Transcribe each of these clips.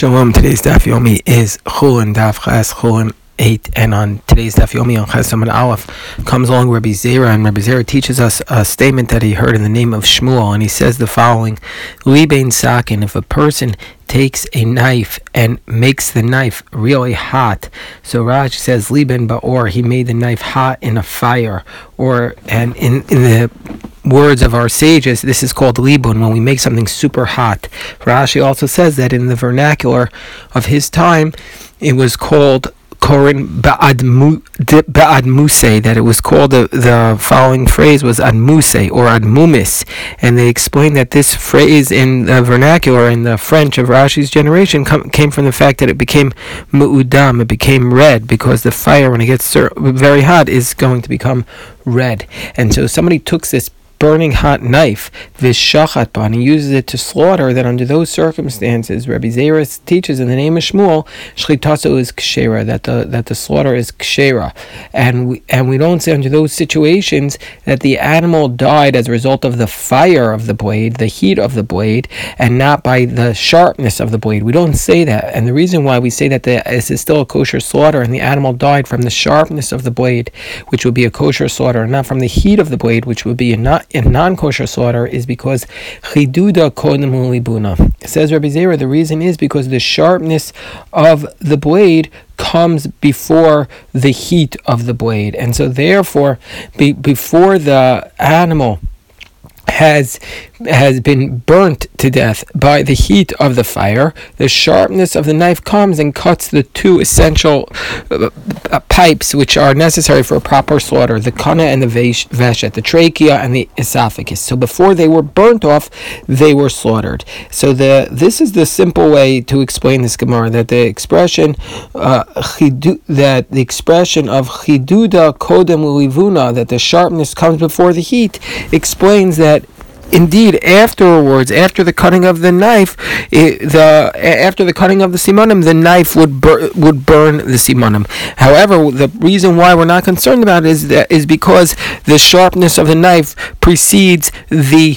Shalom. Today's Daf Yomi is Chulin Daf Ches Chulin 8, and on today's Daf Yomi on Ches Amud Aleph comes along Rabbi Zera, and Rabbi Zera teaches us a statement that he heard in the name of Shmuel, and he says the following: Libein Sakin, if a person takes a knife and makes the knife really hot. So Raj says Liben Ba'or, he made the knife hot in a fire, and in the words of our sages, this is called libun, when we make something super hot. Rashi also says that in the vernacular of his time, it was called Korin Ba'ad Muse, that it was called, the following phrase was Admuse or Admumis, and they explain that this phrase in the vernacular in the French of Rashi's generation came from the fact that it became mu'udam, it became red, because the fire, when it gets very hot, is going to become red. And so somebody took this burning hot knife, v'shachat ba, and he uses it to slaughter. Then under those circumstances, Rabbi Zera teaches in the name of Shmuel, shchitaso is kshera, that the slaughter is kshera, and we don't say under those situations that the animal died as a result of the fire of the blade, the heat of the blade, and not by the sharpness of the blade. We don't say that, and the reason why we say that this is still a kosher slaughter and the animal died from the sharpness of the blade, which would be a kosher slaughter, and not from the heat of the blade, which would be a non-kosher slaughter, is because chiduda kodem libuna. Says Rabbi Zera, the reason is because the sharpness of the blade comes before the heat of the blade, and so therefore, before the animal has been burnt to death by the heat of the fire, the sharpness of the knife comes and cuts the two essential pipes which are necessary for a proper slaughter, the kana and the veshet, the trachea and the esophagus. So before they were burnt off, they were slaughtered. So this is the simple way to explain this Gemara, that the expression of chiduda kodem livuna, that the sharpness comes before the heat, explains that indeed, afterwards, after the cutting of the knife, after the cutting of the simanim, the knife would burn the simanim. However, the reason why we're not concerned about it is because the sharpness of the knife precedes the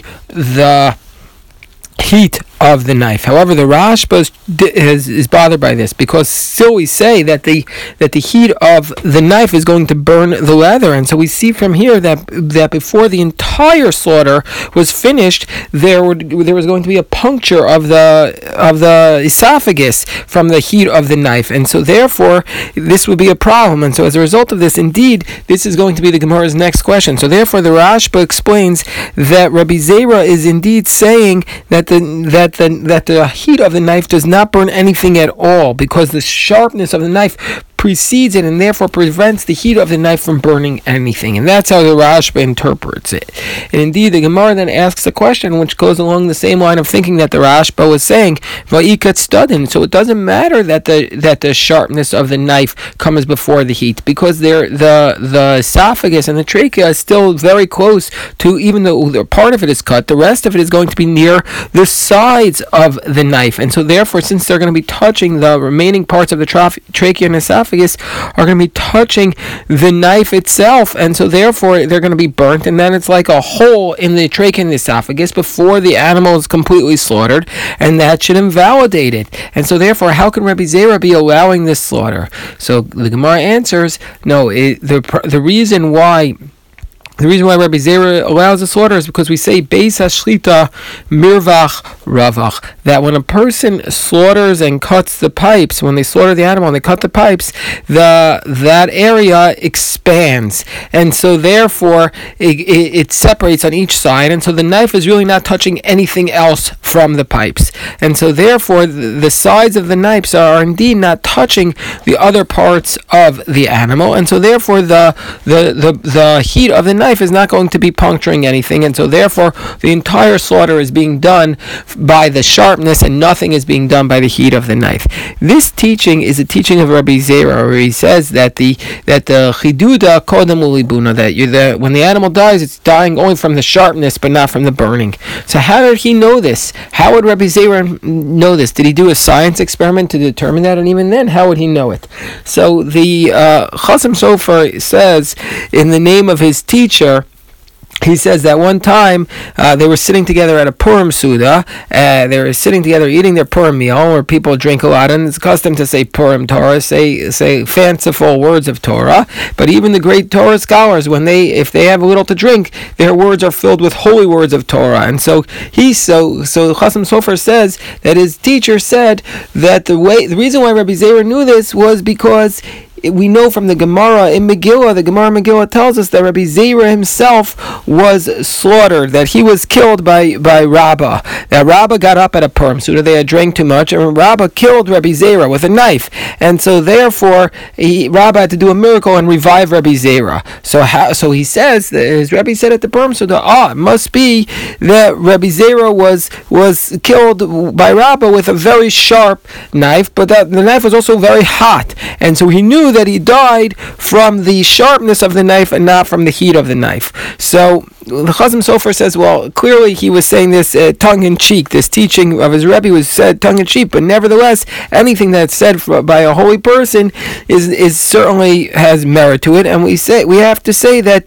heat of the knife. However, the Rashba is bothered by this, because still we say that the heat of the knife is going to burn the leather, and so we see from here that before the entire slaughter was finished, there was going to be a puncture of the esophagus from the heat of the knife, and so therefore this would be a problem. And so as a result of this, indeed, this is going to be the Gemara's next question. So therefore, the Rashba explains that Rabbi Zera is indeed saying that the heat of the knife does not burn anything at all, because the sharpness of the knife precedes it and therefore prevents the heat of the knife from burning anything. And that's how the Rashba interprets it. And indeed, the Gemara then asks a question which goes along the same line of thinking that the Rashba was saying, Va'ikat studin. So it doesn't matter that the sharpness of the knife comes before the heat, because the esophagus and the trachea is still very close to, even though part of it is cut, the rest of it is going to be near the sides of the knife. And so therefore, since they're going to be touching the remaining parts of the trachea and esophagus, are going to be touching the knife itself, and so therefore they're going to be burnt, and then it's like a hole in the trachea and the esophagus before the animal is completely slaughtered, and that should invalidate it. And so therefore, how can Rabbi Zera be allowing this slaughter? So the Gemara answers, no, the reason why Rabbi Zera allows the slaughter is because we say Beis HaShlita Mirvach Ravach, that when a person slaughters and cuts the pipes, when they slaughter the animal and they cut the pipes, that area expands, and so therefore it separates on each side, and so the knife is really not touching anything else from the pipes, and so therefore the sides of the knives are indeed not touching the other parts of the animal, and so therefore the heat of the knife is not going to be puncturing anything, and so therefore the entire slaughter is being done by the sharpness and nothing is being done by the heat of the knife. This teaching is a teaching of Rabbi Zera, where he says that the chiduda kodem ulibuna, that when the animal dies, it's dying only from the sharpness but not from the burning. So how did he know this? How would Rabbi Zera know this? Did he do a science experiment to determine that? And even then, how would he know it? So the Chasam Sofer says, in the name of his teacher, he says that one time they were sitting together at a Purim Suda. They were sitting together eating their Purim meal, where people drink a lot, and it's custom to say Purim Torah, say fanciful words of Torah. But even the great Torah scholars, if they have a little to drink, their words are filled with holy words of Torah. And so Chasam Sofer says that his teacher said that the reason why Rabbi Zera knew this was because we know from the Gemara in Megillah, the Gemara in Megillah tells us that Rabbi Zera himself was slaughtered, that he was killed by Rabbah. That Rabbah got up at a Purim Suda, they had drank too much, and Rabbah killed Rabbi Zera with a knife. And so therefore, Rabbah had to do a miracle and revive Rabbi Zera. So he says, as Rabbi said at the Purim Suda, it must be that Rabbi Zera was killed by Rabbah with a very sharp knife, but that the knife was also very hot. And so he knew that he died from the sharpness of the knife and not from the heat of the knife. So the Chasam Sofer says, well, clearly he was saying this tongue-in-cheek. This teaching of his Rebbe was said tongue-in-cheek, but nevertheless, anything that's said by a holy person is certainly has merit to it. And we have to say that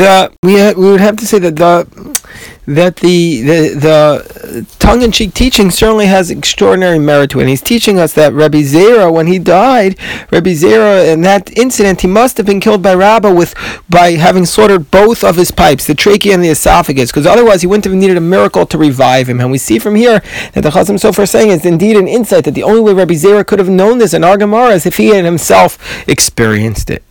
the tongue-in-cheek teaching certainly has extraordinary merit to it. And he's teaching us that Rabbi Zera, when he died, Rabbi Zera, in that incident, he must have been killed by Rabbah by having slaughtered both of his pipes, the trachea and the esophagus, because otherwise he wouldn't have needed a miracle to revive him. And we see from here that the Chasam Sofer is saying is indeed an insight that the only way Rabbi Zera could have known this in our Gemara is if he had himself experienced it.